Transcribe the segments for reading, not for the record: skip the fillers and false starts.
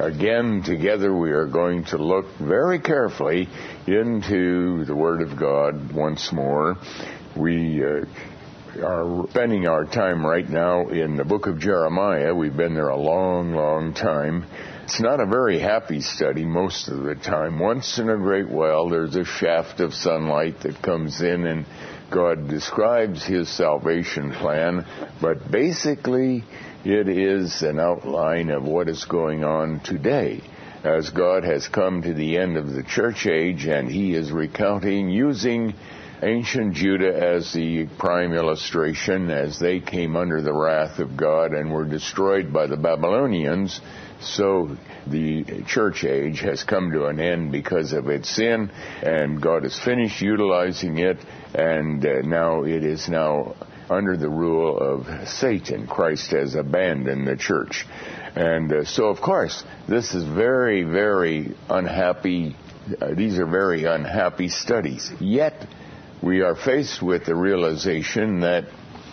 again, together we are going to look very carefully into the Word of God once more. We are spending our time right now in the book of Jeremiah. We've been there a long, long time. It's not a very happy study most of the time. Once in a great while, there's a shaft of sunlight that comes in and God describes His salvation plan, but basically it is an outline of what is going on today, as God has come to the end of the church age and He is recounting, using ancient Judah as the prime illustration, as they came under the wrath of God and were destroyed by the Babylonians. So the church age has come to an end because of its sin, and God has finished utilizing it, and now it is now under the rule of Satan. Christ has abandoned the church. And so, of course, this is very, very unhappy. These are very unhappy studies. Yet, we are faced with the realization that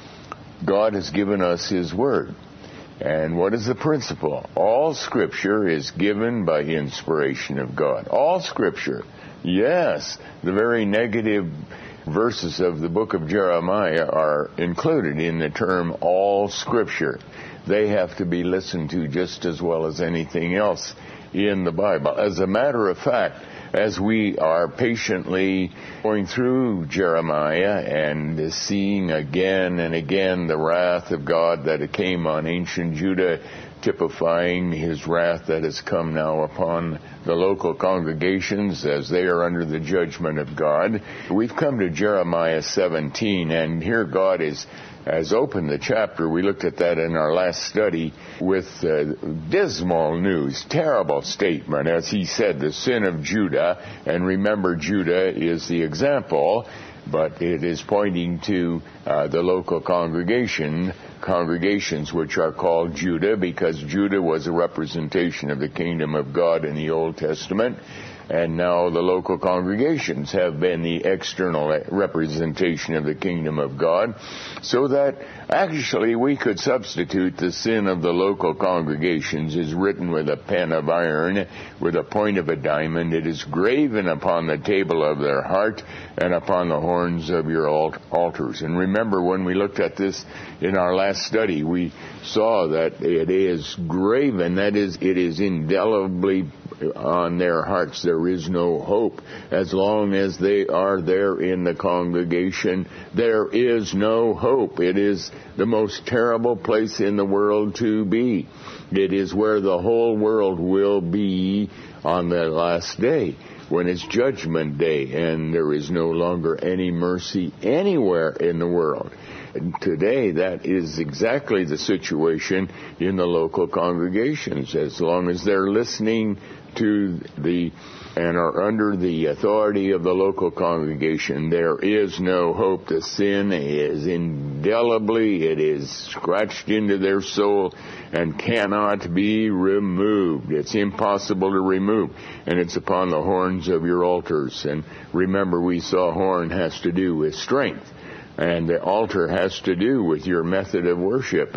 God has given us His Word. And what is the principle? All Scripture is given by inspiration of God. All Scripture. Yes, the very negative verses of the book of Jeremiah are included in the term all Scripture. They have to be listened to just as well as anything else in the Bible. As a matter of fact, as we are patiently going through Jeremiah and seeing again and again the wrath of God that came on ancient Judah, typifying His wrath that has come now upon the local congregations as they are under the judgment of God, we've come to Jeremiah 17, and here God has opened the chapter. We looked at that in our last study with dismal news, terrible statement. As He said, the sin of Judah, and remember Judah is the example, but it is pointing to the local congregations which are called Judah, because Judah was a representation of the kingdom of God in the Old Testament. And now the local congregations have been the external representation of the kingdom of God, so that actually we could substitute the sin of the local congregations is written with a pen of iron, with a point of a diamond. It is graven upon the table of their heart and upon the horns of your altars. And remember, when we looked at this in our last study, we saw that it is graven, that is, it is indelibly on their hearts. There is no hope. As long as they are there in the congregation, there is no hope. It is the most terrible place in the world to be. It is where the whole world will be on the last day, when it's judgment day, and there is no longer any mercy anywhere in the world. And today, that is exactly the situation in the local congregations. As long as they're listening to and are under the authority of the local congregation, there is no hope. The sin is indelibly, it is scratched into their soul and cannot be removed. It's impossible to remove. And it's upon the horns of your altars. And remember, we saw horn has to do with strength, and the altar has to do with your method of worship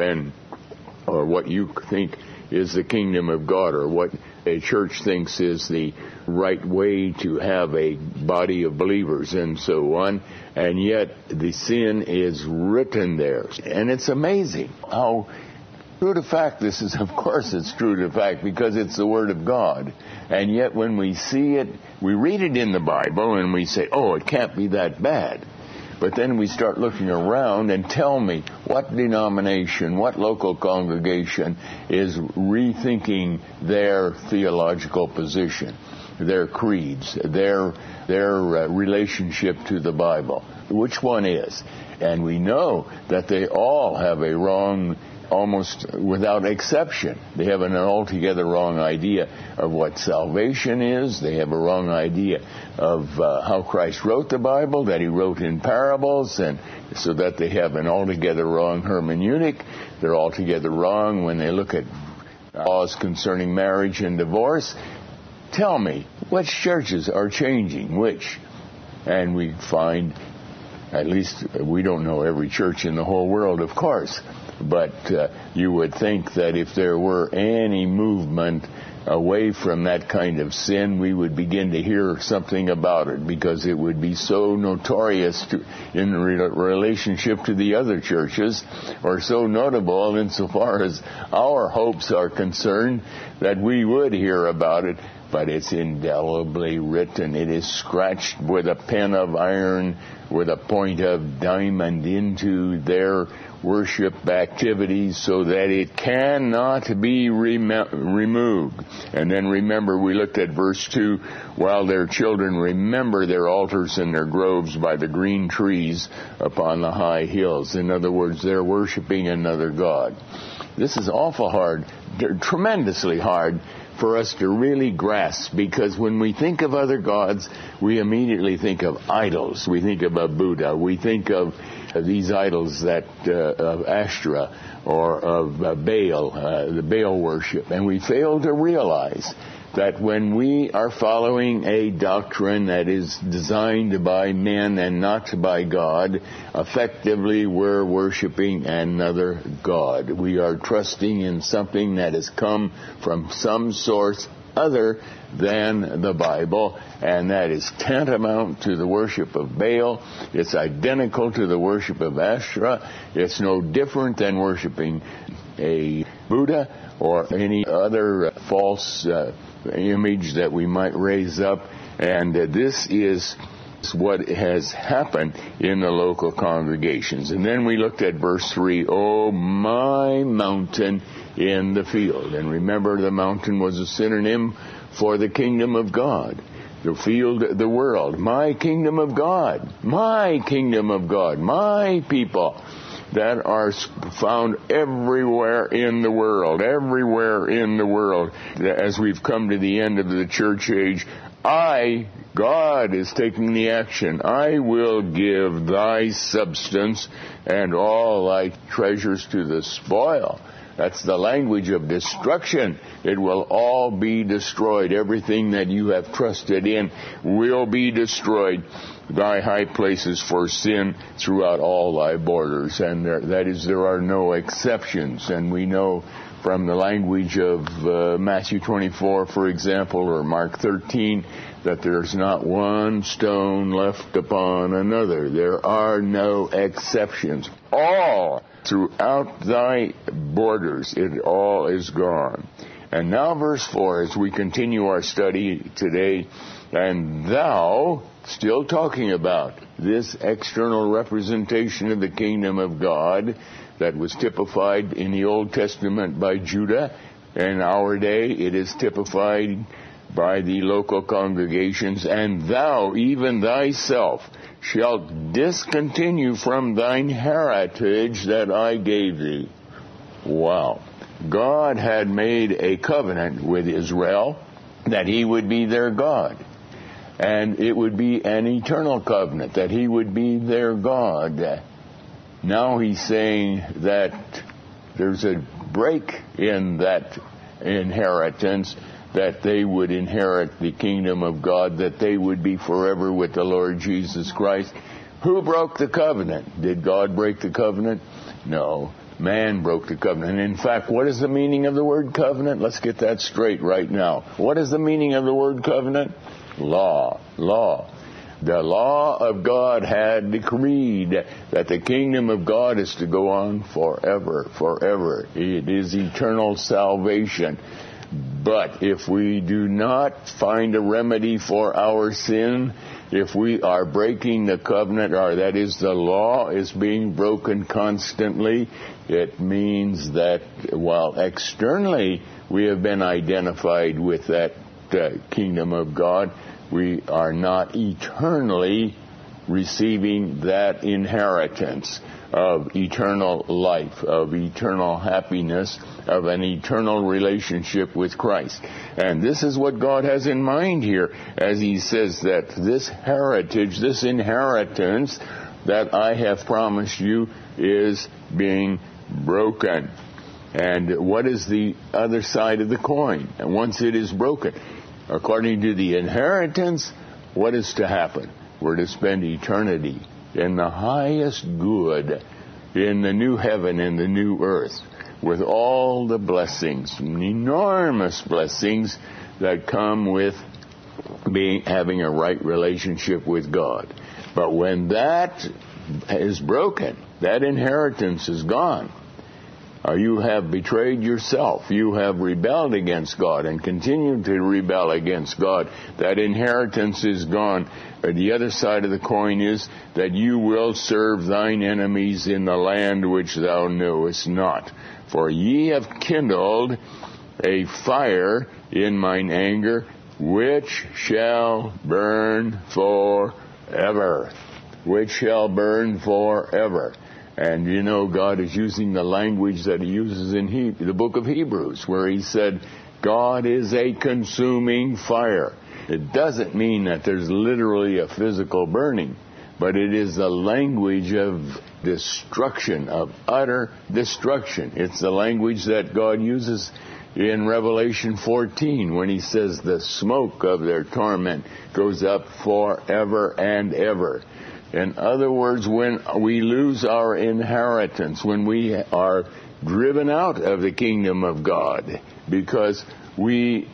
or what you think is the kingdom of God, or what a church thinks is the right way to have a body of believers and so on. And yet the sin is written there. And it's amazing how true to fact this is. Of course it's true to fact, because it's the Word of God. And yet when we see it, we read it in the Bible and we say, oh, it can't be that bad. But then we start looking around, and tell me what denomination, what local congregation is rethinking their theological position, their creeds, their relationship to the Bible. Which one is? And we know that they all have a wrong, almost without exception. They have an altogether wrong idea of what salvation is. They have a wrong idea of how Christ wrote the Bible, that He wrote in parables, and so that they have an altogether wrong hermeneutic. They're altogether wrong when they look at laws concerning marriage and divorce. Tell me, which churches are changing which? And we find, at least we don't know every church in the whole world, of course, But you would think that if there were any movement away from that kind of sin, we would begin to hear something about it, because it would be so notorious in relationship to the other churches, or so notable insofar as our hopes are concerned, that we would hear about it. But it's indelibly written. It is scratched with a pen of iron, with a point of diamond into their worship activities, so that it cannot be removed. And then remember, we looked at verse 2, while their children remember their altars and their groves by the green trees upon the high hills. In other words, they're worshiping another god. This is awful hard, tremendously hard for us to really grasp, because when we think of other gods, we immediately think of idols. We think of a Buddha. We think of these idols that of Ashtoreth or of Baal, the Baal worship. And we fail to realize that when we are following a doctrine that is designed by men and not by God, effectively we're worshiping another god. We are trusting in something that has come from some source other than the Bible, and that is tantamount to the worship of Baal. It's identical to the worship of Ashtoreth. It's no different than worshiping a Buddha or any other false image that we might raise up. And this is what has happened in the local congregations. And then we looked at verse 3, "Oh, my mountain in the field." And remember, the mountain was a synonym for the kingdom of God. The field, the world. My kingdom of God. My kingdom of God. My people that are found everywhere in the world. Everywhere in the world. As we've come to the end of the church age, God is taking the action. I will give thy substance and all thy treasures to the spoil. That's the language of destruction. It will all be destroyed. Everything that you have trusted in will be destroyed. Thy high places for sin throughout all thy borders. And there are no exceptions. And we know from the language of Matthew 24, for example, or Mark 13, that there's not one stone left upon another. There are no exceptions. All throughout thy borders, it all is gone. And now verse 4, as we continue our study today, and thou, still talking about this external representation of the kingdom of God that was typified in the Old Testament by Judah. In our day, it is typified by the local congregations. And thou, even thyself, shalt discontinue from thine heritage that I gave thee. Wow. God had made a covenant with Israel that he would be their God. And it would be an eternal covenant, that he would be their God. Now he's saying that there's a break in that inheritance, that they would inherit the kingdom of God, that they would be forever with the Lord Jesus Christ. Who broke the covenant? Did God break the covenant? No. Man broke the covenant. And in fact, what is the meaning of the word covenant? Let's get that straight right now. What is the meaning of the word covenant? Law. Law. The law of God had decreed that the kingdom of God is to go on forever, forever. It is eternal salvation. But if we do not find a remedy for our sin, if we are breaking the covenant, or that is, the law is being broken constantly, it means that while externally we have been identified with that kingdom of God, we are not eternally receiving that inheritance of eternal life, of eternal happiness, of an eternal relationship with Christ. And this is what God has in mind here, as he says that this heritage, this inheritance that I have promised you is being broken. And what is the other side of the coin? And once it is broken, according to the inheritance, what is to happen? We're to spend eternity in the highest good in the new heaven and the new earth, with all the blessings, enormous blessings that come with having a right relationship with God. But when that is broken, that inheritance is gone. You have betrayed yourself. You have rebelled against God and continue to rebel against God. That inheritance is gone. The other side of the coin is that you will serve thine enemies in the land which thou knewest not. For ye have kindled a fire in mine anger, which shall burn forever. Which shall burn forever. And you know, God is using the language that he uses in the book of Hebrews, where he said, God is a consuming fire. It doesn't mean that there's literally a physical burning, but it is the language of destruction, of utter destruction. It's the language that God uses in Revelation 14 when he says the smoke of their torment goes up forever and ever. In other words, when we lose our inheritance, when we are driven out of the kingdom of God, because we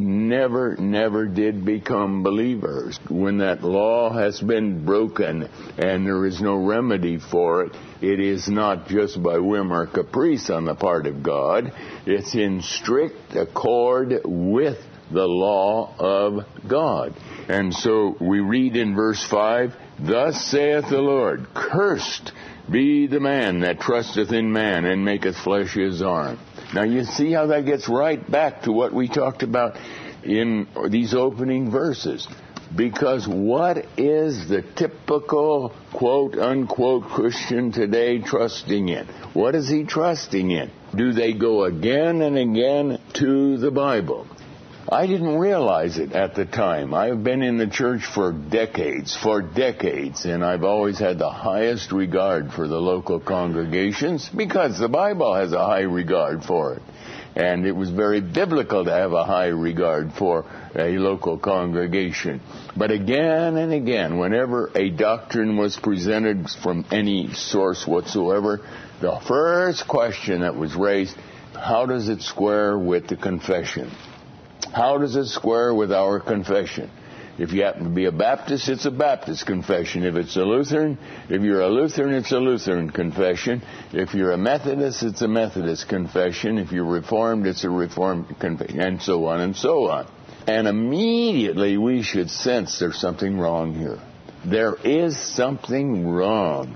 never did become believers, when that law has been broken and there is no remedy for it, it is not just by whim or caprice on the part of God. It's in strict accord with the law of God. And so we read in verse 5, Thus saith the Lord, Cursed be the man that trusteth in man and maketh flesh his arm. Now you see how that gets right back to what we talked about in these opening verses. Because what is the typical quote-unquote Christian today trusting in? What is he trusting in? Do they go again and again to the Bible? I didn't realize it at the time. I've been in the church for decades, and I've always had the highest regard for the local congregations because the Bible has a high regard for it. And it was very biblical to have a high regard for a local congregation. But again and again, whenever a doctrine was presented from any source whatsoever, the first question that was raised, how does it square with the confession? How does it square with our confession? If you happen to be a Baptist, it's a Baptist confession. If it's a Lutheran, if you're a Lutheran, it's a Lutheran confession. If you're a Methodist, it's a Methodist confession. If you're Reformed, it's a Reformed confession, and so on and so on. And immediately we should sense there's something wrong here. There is something wrong.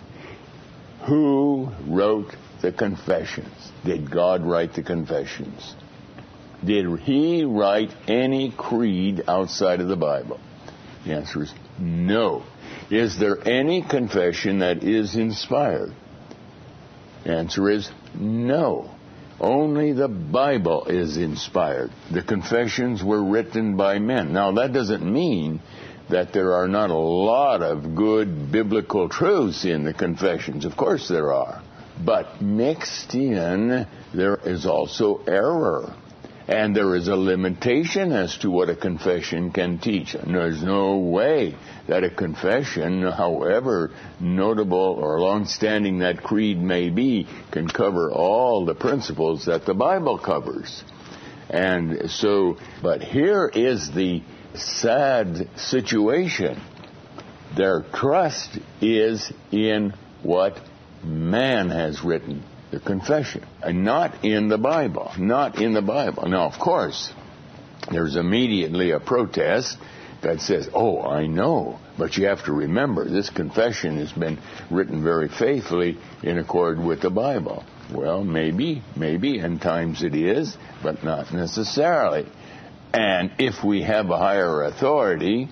Who wrote the confessions? Did God write the confessions? Did he write any creed outside of the Bible? The answer is no. Is there any confession that is inspired? The answer is no. Only the Bible is inspired. The confessions were written by men. Now, that doesn't mean that there are not a lot of good biblical truths in the confessions. Of course there are. But mixed in, there is also error. And there is a limitation as to what a confession can teach. And there's no way that a confession, however notable or long-standing that creed may be, can cover all the principles that the Bible covers. And so, but here is the sad situation. Their trust is in what man has written. The confession, and not in the Bible, not in the Bible. Now, of course, there's immediately a protest that says, oh, I know, but you have to remember, this confession has been written very faithfully in accord with the Bible. Well, maybe, and times it is, but not necessarily. And if we have a higher authority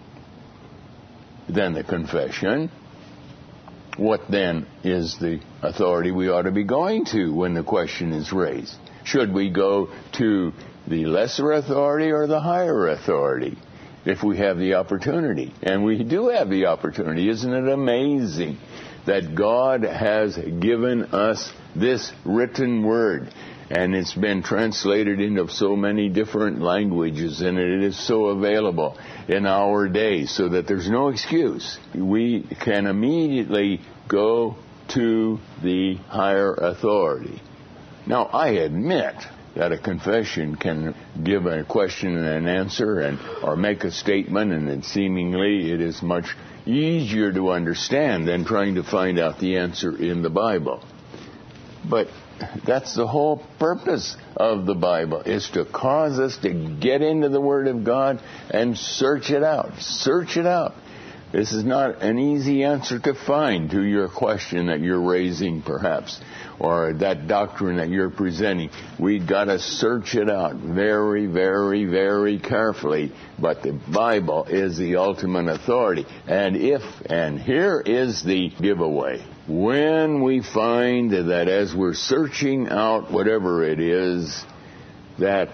than the confession, what then is the authority we ought to be going to when the question is raised? Should we go to the lesser authority or the higher authority if we have the opportunity? And we do have the opportunity. Isn't it amazing that God has given us this written word? And it's been translated into so many different languages, and it is so available in our day so that there's no excuse. We can immediately go to the higher authority. Now, I admit that a confession can give a question and an answer or make a statement, and seemingly it is much easier to understand than trying to find out the answer in the Bible. But that's the whole purpose of the Bible, is to cause us to get into the Word of God and search it out. Search it out. This is not an easy answer to find to your question that you're raising, perhaps, or that doctrine that you're presenting. We've got to search it out very, very, very carefully. But the Bible is the ultimate authority. And here is the giveaway. When we find that as we're searching out whatever it is, that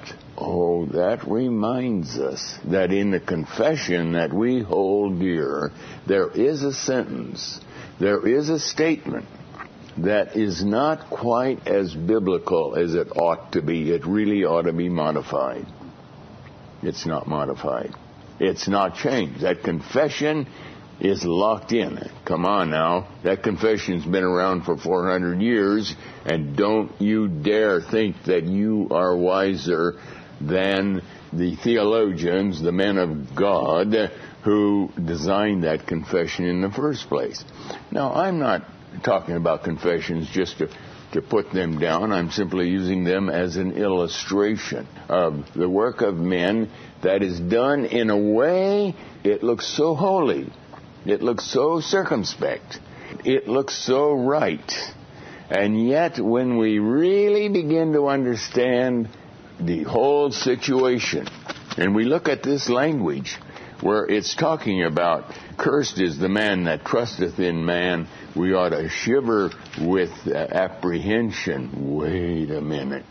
reminds us that in the confession that we hold dear, there is a sentence, there is a statement that is not quite as biblical as it ought to be. It really ought to be modified. It's not modified. It's not changed. That confession is locked in. Come on now. That confession's been around for 400 years, and don't you dare think that you are wiser than the theologians, the men of God, who designed that confession in the first place. Now, I'm not talking about confessions just to put them down. I'm simply using them as an illustration of the work of men that is done in a way it looks so holy. It looks so circumspect. It looks so right. And yet, when we really begin to understand the whole situation, and we look at this language where it's talking about, cursed is the man that trusteth in man, we ought to shiver with apprehension. Wait a minute.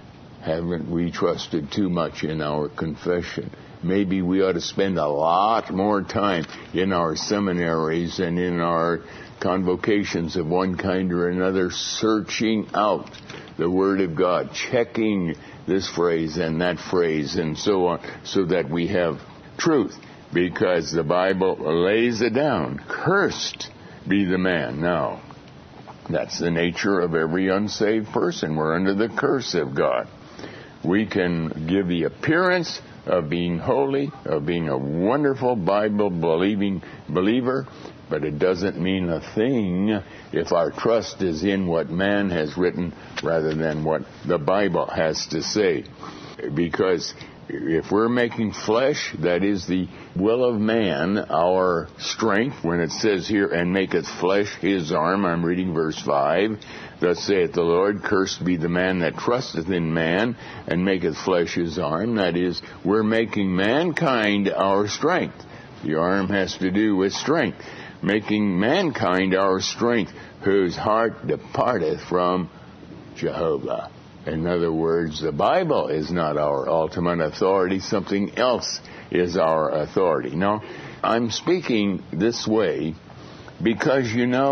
Haven't we trusted too much in our confession? Maybe we ought to spend a lot more time in our seminaries and in our convocations of one kind or another, searching out the Word of God, checking this phrase and that phrase and so on, so that we have truth. Because the Bible lays it down. Cursed be the man. Now, that's the nature of every unsaved person. We're under the curse of God. We can give the appearance of being holy, of being a wonderful Bible-believing believer, but it doesn't mean a thing if our trust is in what man has written rather than what the Bible has to say. Because if we're making flesh, that is the will of man, our strength, when it says here, and maketh flesh his arm, I'm reading verse 5, thus saith the Lord, cursed be the man that trusteth in man, and maketh flesh his arm. That is, we're making mankind our strength. The arm has to do with strength. Making mankind our strength, whose heart departeth from Jehovah. In other words, the Bible is not our ultimate authority. Something else is our authority. Now, I'm speaking this way because,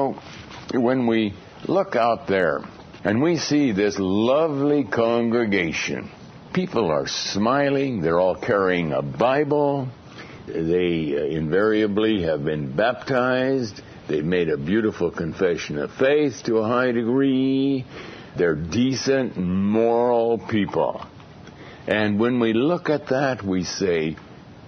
when we look out there and we see this lovely congregation, people are smiling, they're all carrying a Bible, they invariably have been baptized, they've made a beautiful confession of faith to a high degree, they're decent, moral people. And when we look at that, we say,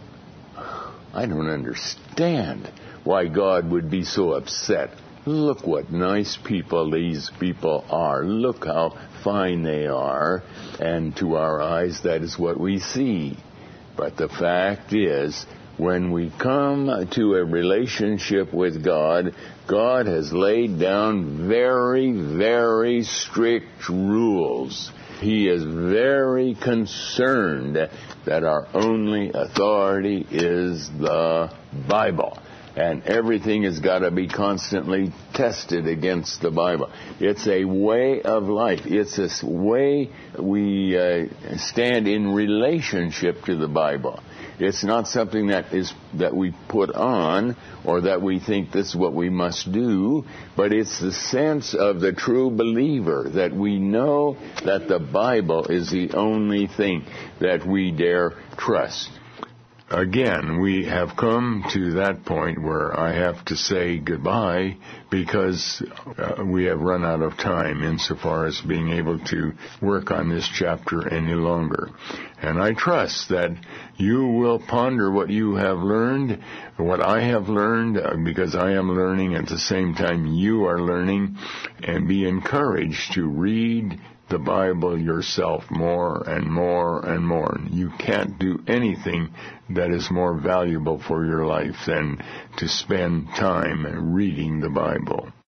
I don't understand why God would be so upset. Look what nice people these people are. Look how fine they are. And to our eyes, that is what we see. But the fact is, when we come to a relationship with God, God has laid down very, very strict rules. He is very concerned that our only authority is the Bible. And everything has got to be constantly tested against the Bible. It's a way of life. It's this way we stand in relationship to the Bible. It's not something that we put on or that we think this is what we must do, but it's the sense of the true believer that we know that the Bible is the only thing that we dare trust. again, we have come to that point where I have to say goodbye because we have run out of time insofar as being able to work on this chapter any longer. And I trust that you will ponder what you have learned, what I have learned, because I am learning at the same time you are learning, and be encouraged to read the Bible yourself more and more and more. You can't do anything that is more valuable for your life than to spend time reading the Bible.